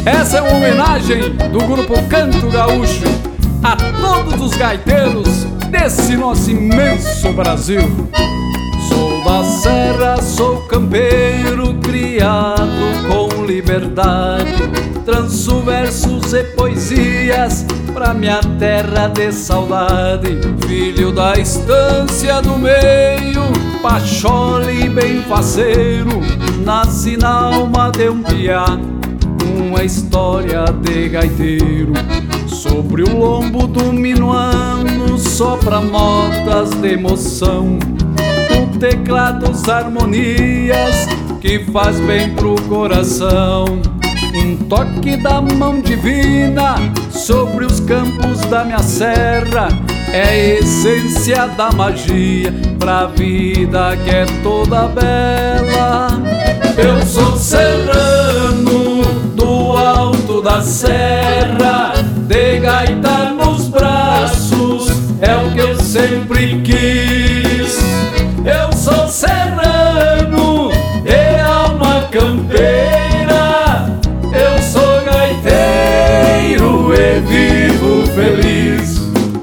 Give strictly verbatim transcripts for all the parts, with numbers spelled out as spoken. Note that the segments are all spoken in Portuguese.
Essa é uma homenagem do grupo Canto Gaúcho a todos os gaiteiros desse nosso imenso Brasil. Sou da serra, sou campeiro, criado com liberdade. Tranço versos e poesias pra minha terra de saudade. Filho da estância do meio, pachole bem faceiro, nasci na alma de um piá, uma história de gaiteiro. Sobre o lombo do minuano sopra notas de emoção, o teclado as harmonias que faz bem pro coração. Um toque da mão divina sobre os campos da minha serra é a essência da magia pra vida que é toda bela. Eu sou serrano do alto da serra, de gaita nos braços, é o que eu sempre quis. Eu sou serrano e alma campeira, eu sou gaiteiro e vivo feliz.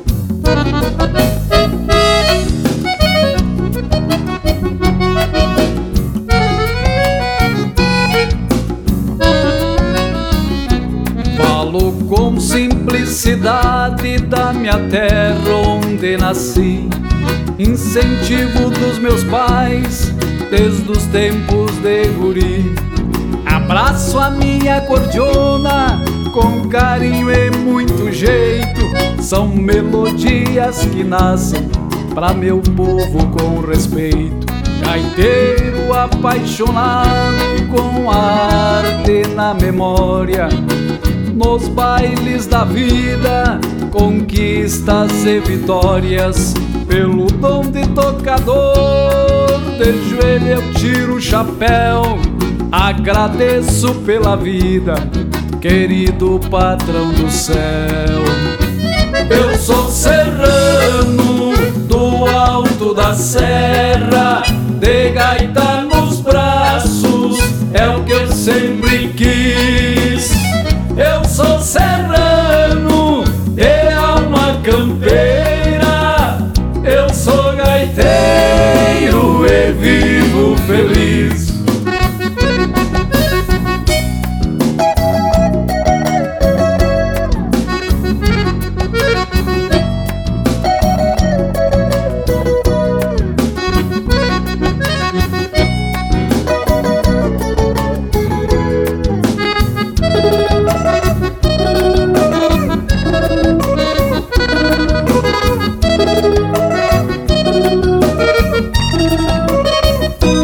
Falo com simplicidade da minha terra onde nasci, incentivo dos meus pais desde os tempos de guri. Abraço a minha cordiona com carinho e muito jeito, são melodias que nascem pra meu povo com respeito. Gaiteiro apaixonado com a arte na memória, nos bailes da vida, conquistas e vitórias. Pelo dom de tocador, de joelho eu tiro o chapéu, agradeço pela vida, querido patrão do céu. Eu sou serrano do alto da serra, de gaita nos braços, é o que eu sempre quis. Eu sou serrano e alma campeira, eu sou gaiteiro e vivo feliz.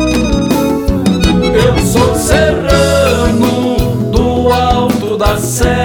Serra